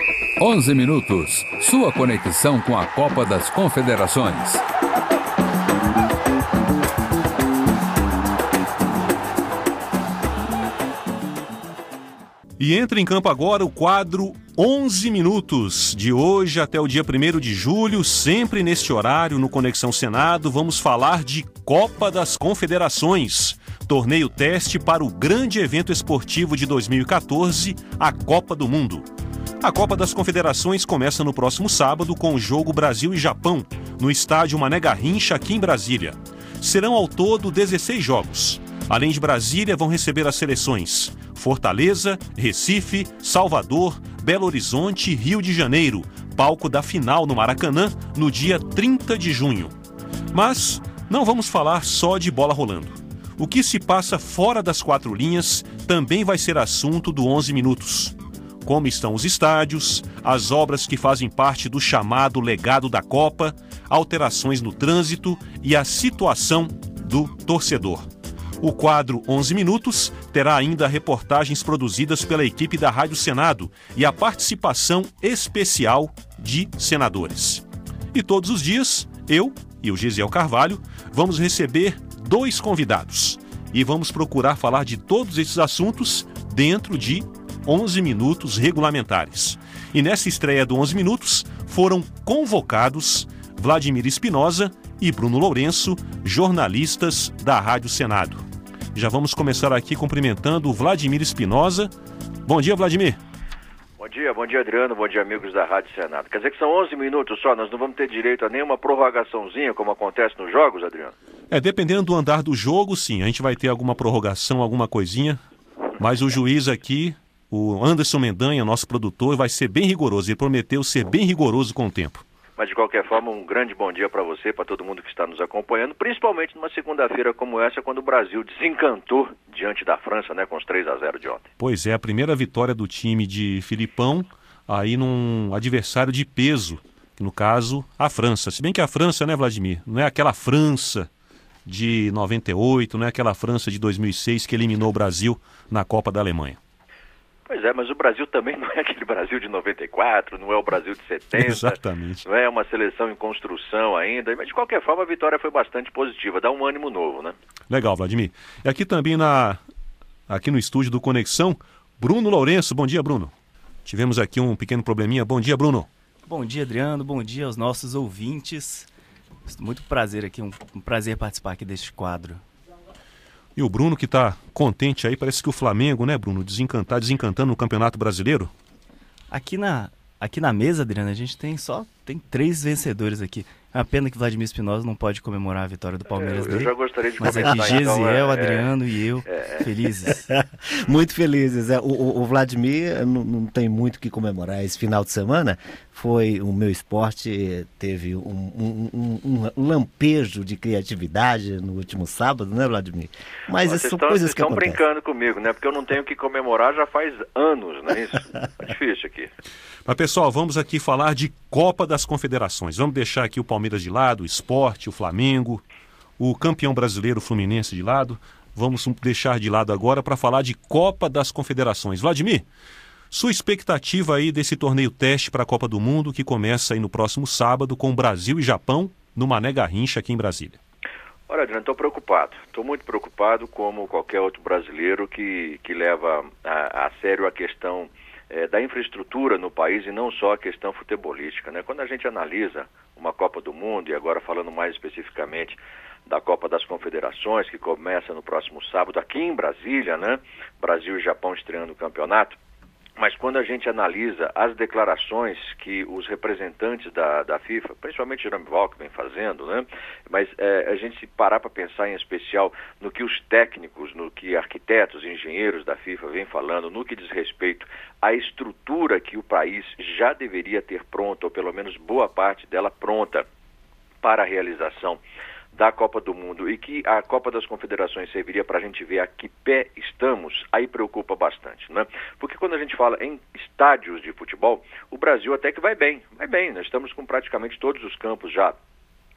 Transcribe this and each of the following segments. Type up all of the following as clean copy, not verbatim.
11 minutos, sua conexão com a Copa das Confederações. E entra em campo agora o quadro 11 minutos. De hoje até o dia 1º de julho, sempre neste horário, no Conexão Senado, vamos falar de Copa das Confederações. Torneio teste para o grande evento esportivo de 2014, a Copa do Mundo. A Copa das Confederações começa no próximo sábado com o jogo Brasil e Japão, no estádio Mané Garrincha, aqui em Brasília. Serão ao todo 16 jogos. Além de Brasília, vão receber as seleções Fortaleza, Recife, Salvador, Belo Horizonte e Rio de Janeiro, palco da final no Maracanã, no dia 30 de junho. Mas não vamos falar só de bola rolando. O que se passa fora das quatro linhas também vai ser assunto do 11 minutos. Como estão os estádios, as obras que fazem parte do chamado legado da Copa, alterações no trânsito e a situação do torcedor. O quadro 11 minutos terá ainda reportagens produzidas pela equipe da Rádio Senado e a participação especial de senadores. E todos os dias, eu e o Gesiel Carvalho vamos receber 2 convidados e vamos procurar falar de todos esses assuntos dentro de 11 minutos regulamentares. E nessa estreia do 11 minutos foram convocados Vladimir Espinosa e Bruno Lourenço, jornalistas da Rádio Senado. Já vamos começar aqui cumprimentando o Vladimir Espinosa. Bom dia, Vladimir. Bom dia, Adriano, bom dia, amigos da Rádio Senado. Quer dizer que são 11 minutos só, nós não vamos ter direito a nenhuma prorrogaçãozinha, como acontece nos jogos, Adriano? Dependendo do andar do jogo, sim, a gente vai ter alguma prorrogação, alguma coisinha, mas o juiz aqui, o Anderson Mendanha, nosso produtor, vai ser bem rigoroso, ele prometeu ser bem rigoroso com o tempo. Mas, de qualquer forma, um grande bom dia para você, para todo mundo que está nos acompanhando, principalmente numa segunda-feira como essa, quando o Brasil desencantou diante da França, né, com os 3-0 de ontem. Pois é, a primeira vitória do time de Filipão, aí num adversário de peso, no caso, a França. Se bem que a França, né, Vladimir, não é aquela França de 98, não é aquela França de 2006 que eliminou o Brasil na Copa da Alemanha. Pois é, mas o Brasil também não é aquele Brasil de 94, não é o Brasil de 70. Exatamente. Não é uma seleção em construção ainda, mas de qualquer forma a vitória foi bastante positiva, dá um ânimo novo, né? Legal, Vladimir. E aqui também aqui no estúdio do Conexão, Bruno Lourenço. Bom dia, Bruno. Tivemos aqui um pequeno probleminha. Bom dia, Bruno. Bom dia, Adriano. Bom dia aos nossos ouvintes. Muito prazer aqui, um prazer participar aqui deste quadro. E o Bruno que está contente aí, parece que o Flamengo, né, Bruno, desencantando no Campeonato Brasileiro. Aqui na mesa, Adriano, a gente tem 3 vencedores aqui. É uma pena que Vladimir Espinosa não pode comemorar a vitória do Palmeiras dele. Eu já gostaria de mas comentar. Mas aqui Gesiel, Adriano e eu, felizes. Muito felizes. O Vladimir não tem muito o que comemorar. Esse final de semana o meu esporte teve um lampejo de criatividade no último sábado, né, Vladimir? Mas são coisas que acontecem. Estão brincando comigo, né? Porque eu não tenho o que comemorar já faz anos, não é isso? É difícil aqui. Mas, pessoal, vamos aqui falar de Copa das Confederações. Vamos deixar aqui o Palmeiras de lado, o Sport, o Flamengo, o campeão brasileiro Fluminense de lado. Vamos deixar de lado agora para falar de Copa das Confederações. Vladimir, sua expectativa aí desse torneio teste para a Copa do Mundo que começa aí no próximo sábado com Brasil e Japão no Mané Garrincha aqui em Brasília. Olha, Adriano, estou preocupado. Estou muito preocupado como qualquer outro brasileiro que leva a sério a questão da infraestrutura no país e não só a questão futebolística, né? Quando a gente analisa uma Copa do Mundo, e agora falando mais especificamente da Copa das Confederações, que começa no próximo sábado aqui em Brasília, né? Brasil e Japão estreando o campeonato. Mas quando a gente analisa as declarações que os representantes da FIFA, principalmente Jerome Valk, vem fazendo, né? Mas a gente se parar para pensar em especial no que os técnicos, no que arquitetos e engenheiros da FIFA vêm falando, no que diz respeito à estrutura que o país já deveria ter pronta, ou pelo menos boa parte dela pronta para a realização da Copa do Mundo e que a Copa das Confederações serviria para a gente ver a que pé estamos, aí preocupa bastante, né? Porque quando a gente fala em estádios de futebol, o Brasil até que vai bem, nós estamos com praticamente todos os campos já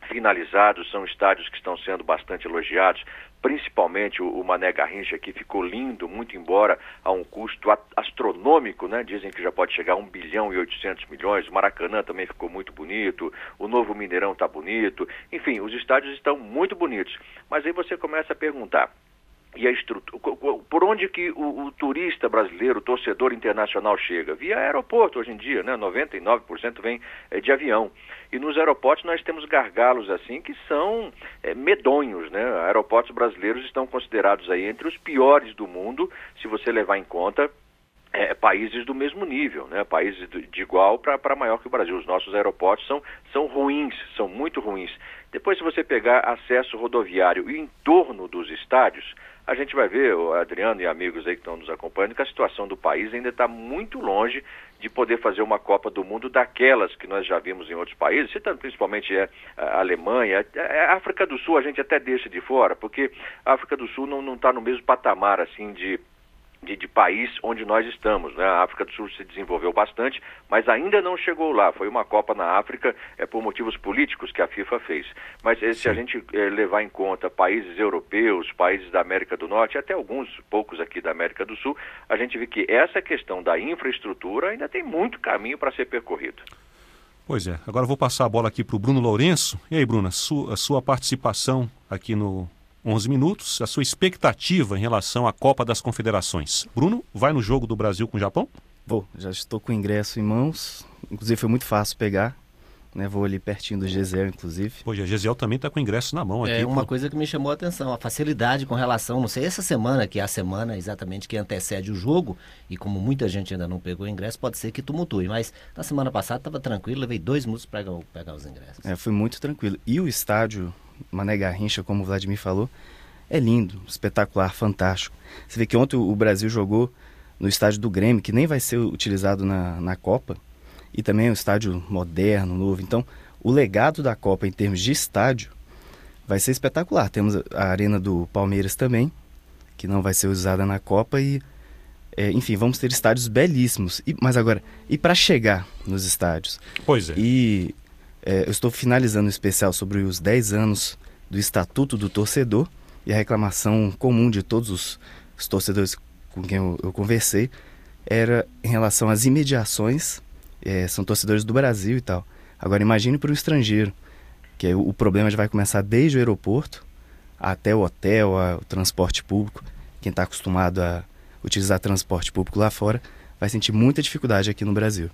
finalizados, são estádios que estão sendo bastante elogiados, principalmente o Mané Garrincha, que ficou lindo, muito embora a um custo astronômico, né? Dizem que já pode chegar a 1 bilhão e 800 milhões, o Maracanã também ficou muito bonito, o novo Mineirão está bonito, enfim, os estádios estão muito bonitos, mas aí você começa a perguntar, e a estrutura, por onde que o turista brasileiro, o torcedor internacional chega? Via aeroporto hoje em dia, né? 99% vem de avião. E nos aeroportos nós temos gargalos assim que são medonhos, né? Aeroportos brasileiros estão considerados aí entre os piores do mundo, se você levar em conta países do mesmo nível, né? Países de igual para maior que o Brasil. Os nossos aeroportos são ruins, são muito ruins. Depois, se você pegar acesso rodoviário e em torno dos estádios, a gente vai ver, o Adriano e amigos aí que estão nos acompanhando, que a situação do país ainda está muito longe de poder fazer uma Copa do Mundo daquelas que nós já vimos em outros países, citando principalmente a Alemanha, a África do Sul a gente até deixa de fora, porque a África do Sul não está no mesmo patamar assim de país onde nós estamos, né? A África do Sul se desenvolveu bastante, mas ainda não chegou lá. Foi uma Copa na África por motivos políticos que a FIFA fez. Mas se a gente levar em conta países europeus, países da América do Norte, até alguns poucos aqui da América do Sul, a gente vê que essa questão da infraestrutura ainda tem muito caminho para ser percorrido. Pois é. Agora eu vou passar a bola aqui para o Bruno Lourenço. E aí, Bruno, a sua participação aqui no 11 minutos, a sua expectativa em relação à Copa das Confederações. Bruno, vai no jogo do Brasil com o Japão? Vou, já estou com o ingresso em mãos, inclusive foi muito fácil pegar, né? Vou ali pertinho do Gesiel, inclusive. Pois a Gesiel também está com o ingresso na mão aqui. Uma coisa que me chamou a atenção, a facilidade com relação, não sei, essa semana, que é a semana exatamente que antecede o jogo, e como muita gente ainda não pegou o ingresso, pode ser que tumultue, mas na semana passada estava tranquilo, levei 2 minutos para pegar os ingressos. Foi muito tranquilo. E o estádio Mané Garrincha, como o Vladimir falou, é lindo, espetacular, fantástico. Você vê que ontem o Brasil jogou no estádio do Grêmio, que nem vai ser utilizado na Copa, e também é um estádio moderno, novo. Então, o legado da Copa em termos de estádio vai ser espetacular. Temos a arena do Palmeiras também, que não vai ser usada na Copa, e enfim, vamos ter estádios belíssimos. Mas agora, e para chegar nos estádios? Pois é. E eu estou finalizando um especial sobre os 10 anos do Estatuto do Torcedor, e a reclamação comum de todos os torcedores com quem eu conversei era em relação às imediações, são torcedores do Brasil e tal. Agora imagine para o estrangeiro, que o problema já vai começar desde o aeroporto até o hotel, o transporte público. Quem está acostumado a utilizar transporte público lá fora vai sentir muita dificuldade aqui no Brasil.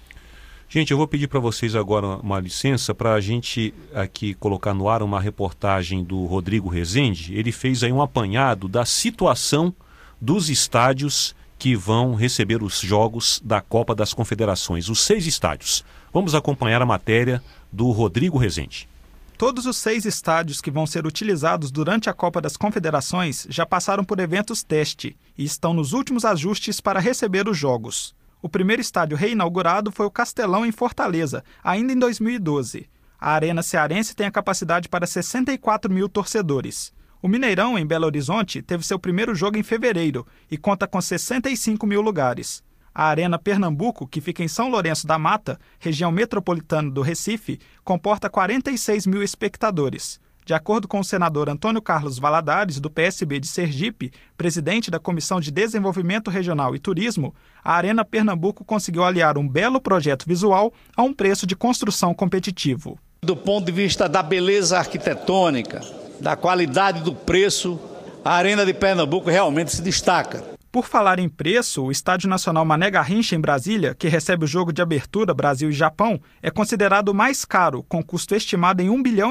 Gente, eu vou pedir para vocês agora uma licença para a gente aqui colocar no ar uma reportagem do Rodrigo Rezende. Ele fez aí um apanhado da situação dos estádios que vão receber os jogos da Copa das Confederações, os 6 estádios. Vamos acompanhar a matéria do Rodrigo Rezende. Todos os 6 estádios que vão ser utilizados durante a Copa das Confederações já passaram por eventos teste e estão nos últimos ajustes para receber os jogos. O primeiro estádio reinaugurado foi o Castelão, em Fortaleza, ainda em 2012. A Arena Cearense tem a capacidade para 64 mil torcedores. O Mineirão, em Belo Horizonte, teve seu primeiro jogo em fevereiro e conta com 65 mil lugares. A Arena Pernambuco, que fica em São Lourenço da Mata, região metropolitana do Recife, comporta 46 mil espectadores. De acordo com o senador Antônio Carlos Valadares, do PSB de Sergipe, presidente da Comissão de Desenvolvimento Regional e Turismo, a Arena Pernambuco conseguiu aliar um belo projeto visual a um preço de construção competitivo. Do ponto de vista da beleza arquitetônica, da qualidade do preço, a Arena de Pernambuco realmente se destaca. Por falar em preço, o Estádio Nacional Mané Garrincha, em Brasília, que recebe o jogo de abertura Brasil e Japão, é considerado o mais caro, com custo estimado em R$1,5 bilhão.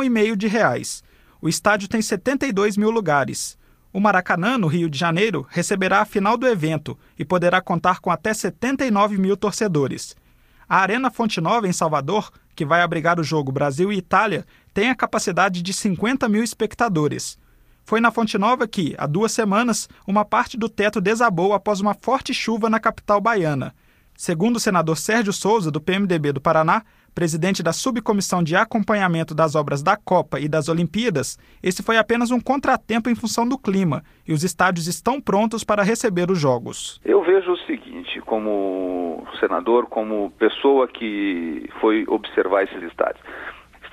O estádio tem 72 mil lugares. O Maracanã, no Rio de Janeiro, receberá a final do evento e poderá contar com até 79 mil torcedores. A Arena Fonte Nova, em Salvador, que vai abrigar o jogo Brasil e Itália, tem a capacidade de 50 mil espectadores. Foi na Fonte Nova que, há 2 semanas, uma parte do teto desabou após uma forte chuva na capital baiana. Segundo o senador Sérgio Souza, do PMDB do Paraná, presidente da Subcomissão de Acompanhamento das Obras da Copa e das Olimpíadas, esse foi apenas um contratempo em função do clima e os estádios estão prontos para receber os jogos. Eu vejo o seguinte, como senador, como pessoa que foi observar esses estádios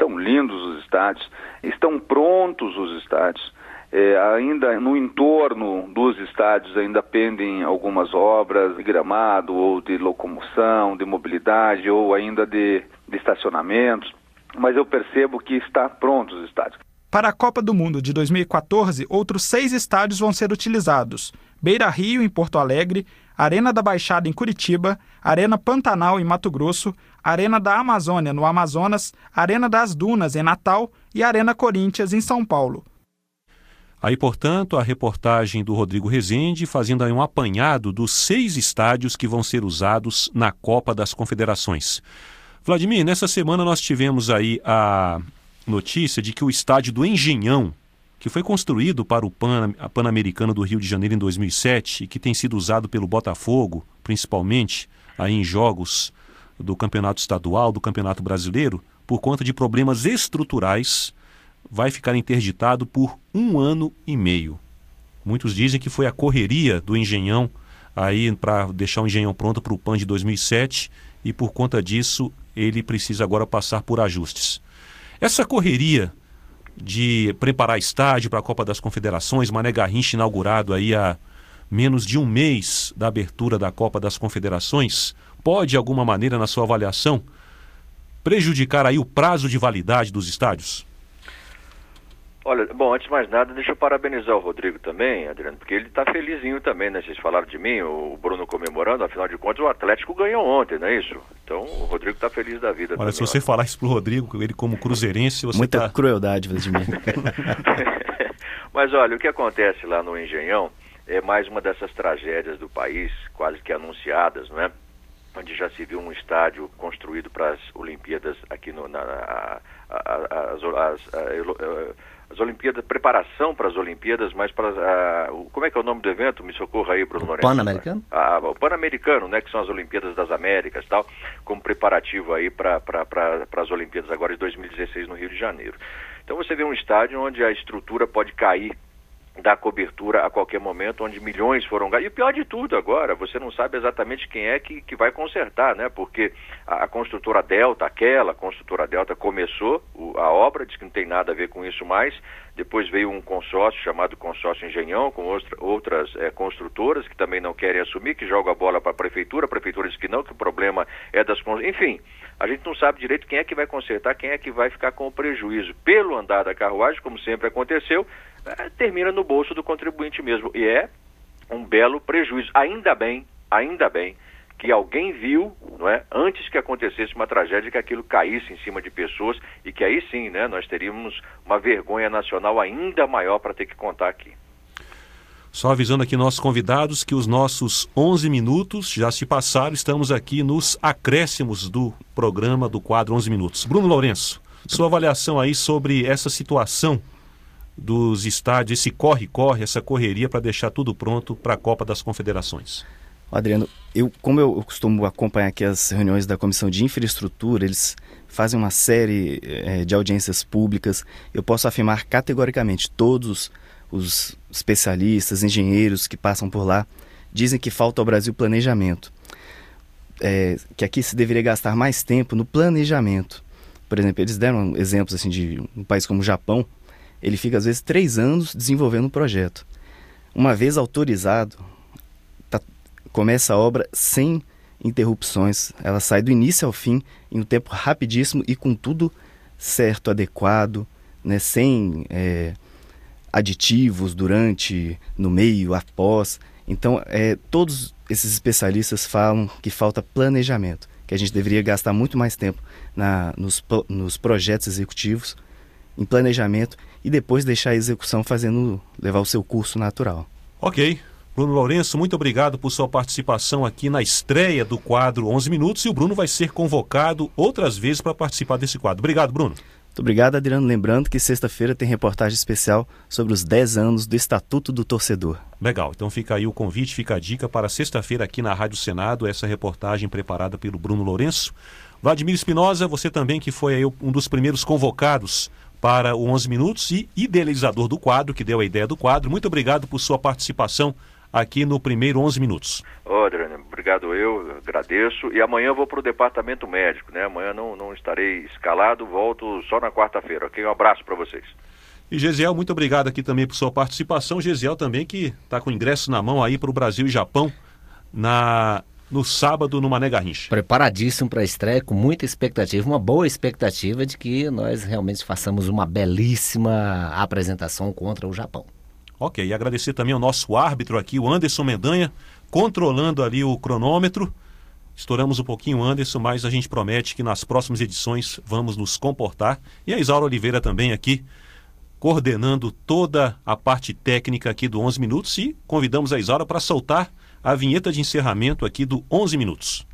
estão lindos os estádios, estão prontos os estádios. Ainda no entorno dos estádios ainda pendem algumas obras de gramado ou de locomoção, de mobilidade ou ainda de estacionamentos, mas eu percebo que está prontos os estádios. Para a Copa do Mundo de 2014, outros 6 estádios vão ser utilizados: Beira-Rio, em Porto Alegre, Arena da Baixada, em Curitiba, Arena Pantanal, em Mato Grosso, Arena da Amazônia, no Amazonas, Arena das Dunas, em Natal e Arena Corinthians, em São Paulo. Aí, portanto, a reportagem do Rodrigo Rezende fazendo aí um apanhado dos 6 estádios que vão ser usados na Copa das Confederações. Vladimir, nessa semana nós tivemos aí a notícia de que o estádio do Engenhão, que foi construído para o Pan-Americano do Rio de Janeiro em 2007 e que tem sido usado pelo Botafogo, principalmente aí em jogos do Campeonato Estadual, do Campeonato Brasileiro, por conta de problemas estruturais, vai ficar interditado por 1 ano e meio. Muitos dizem que foi a correria do Engenhão aí para deixar o Engenhão pronto para o PAN de 2007 e por conta disso ele precisa agora passar por ajustes. Essa correria de preparar estádio para a Copa das Confederações, Mané Garrincha inaugurado aí há menos de um mês da abertura da Copa das Confederações, pode de alguma maneira, na sua avaliação, prejudicar aí o prazo de validade dos estádios? Olha, bom, antes de mais nada, deixa eu parabenizar o Rodrigo também, Adriano, porque ele está felizinho também, né? Vocês falaram de mim, o Bruno comemorando, afinal de contas o Atlético ganhou ontem, não é isso? Então o Rodrigo está feliz da vida. Olha, também, se você falar isso pro Rodrigo, ele como cruzeirense, você muita crueldade, Vladimir. Mas olha, o que acontece lá no Engenhão é mais uma dessas tragédias do país, quase que anunciadas, não é? Onde já se viu um estádio construído para as Olimpíadas aqui as Olimpíadas, preparação para as Olimpíadas, mas para como é que é o nome do evento? Me socorra aí, Bruno Lourenço. Pan-Americano? O Pan-Americano, né, que são as Olimpíadas das Américas, tal, como preparativo aí para as Olimpíadas agora de 2016 no Rio de Janeiro. Então você vê um estádio onde a estrutura pode cair da cobertura a qualquer momento, onde milhões foram gastos. E o pior de tudo agora, você não sabe exatamente quem é que vai consertar, né? Porque a construtora Delta, aquela construtora Delta começou a obra, diz que não tem nada a ver com isso mais. Depois veio um consórcio chamado Consórcio Engenhão, com outras construtoras que também não querem assumir, que joga a bola para a prefeitura diz que não, que o problema é das... Enfim, a gente não sabe direito quem é que vai consertar, quem é que vai ficar com o prejuízo. Pelo andar da carruagem, como sempre aconteceu, termina no bolso do contribuinte mesmo. E é um belo prejuízo. Ainda bem que alguém viu, não é, antes que acontecesse uma tragédia, que aquilo caísse em cima de pessoas e que aí sim, né, nós teríamos uma vergonha nacional ainda maior para ter que contar aqui. Só avisando aqui nossos convidados que os nossos 11 minutos já se passaram, estamos aqui nos acréscimos do programa do quadro 11 Minutos. Bruno Lourenço, sua avaliação aí sobre essa situação dos estádios, esse corre-corre, essa correria para deixar tudo pronto para a Copa das Confederações. Adriano, como eu costumo acompanhar aqui as reuniões da Comissão de Infraestrutura, eles fazem uma série de audiências públicas. Eu posso afirmar categoricamente, todos os especialistas, engenheiros que passam por lá, dizem que falta ao Brasil planejamento. Que aqui se deveria gastar mais tempo no planejamento. Por exemplo, eles deram exemplos assim, de um país como o Japão. Ele fica, às vezes, 3 anos desenvolvendo um projeto. Uma vez autorizado, começa a obra sem interrupções. Ela sai do início ao fim, em um tempo rapidíssimo e com tudo certo, adequado, né, sem aditivos durante, no meio, após. Então, todos esses especialistas falam que falta planejamento, que a gente deveria gastar muito mais tempo nos projetos executivos, em planejamento, e depois deixar a execução levar o seu curso natural. Ok. Bruno Lourenço, muito obrigado por sua participação aqui na estreia do quadro 11 Minutos, e o Bruno vai ser convocado outras vezes para participar desse quadro. Obrigado, Bruno. Muito obrigado, Adriano. Lembrando que sexta-feira tem reportagem especial sobre os 10 anos do Estatuto do Torcedor. Legal, então fica aí o convite, fica a dica para sexta-feira aqui na Rádio Senado, essa reportagem preparada pelo Bruno Lourenço. Vladimir Espinosa, você também que foi aí um dos primeiros convocados para o 11 Minutos e idealizador do quadro, que deu a ideia do quadro. Muito obrigado por sua participação aqui no primeiro 11 minutos. Adriano, obrigado, eu agradeço. E amanhã eu vou para o departamento médico, né? Amanhã não estarei escalado, volto só na quarta-feira, ok? Um abraço para vocês. E Gesiel, muito obrigado aqui também por sua participação. Gesiel também que está com ingresso na mão aí para o Brasil e Japão no sábado no Mané Garrincha. Preparadíssimo para a estreia, com muita expectativa, uma boa expectativa de que nós realmente façamos uma belíssima apresentação contra o Japão. Ok, e agradecer também ao nosso árbitro aqui, o Anderson Mendanha, controlando ali o cronômetro. Estouramos um pouquinho, Anderson, mas a gente promete que nas próximas edições vamos nos comportar. E a Isaura Oliveira também aqui, coordenando toda a parte técnica aqui do 11 Minutos, e convidamos a Isaura para soltar a vinheta de encerramento aqui do 11 Minutos.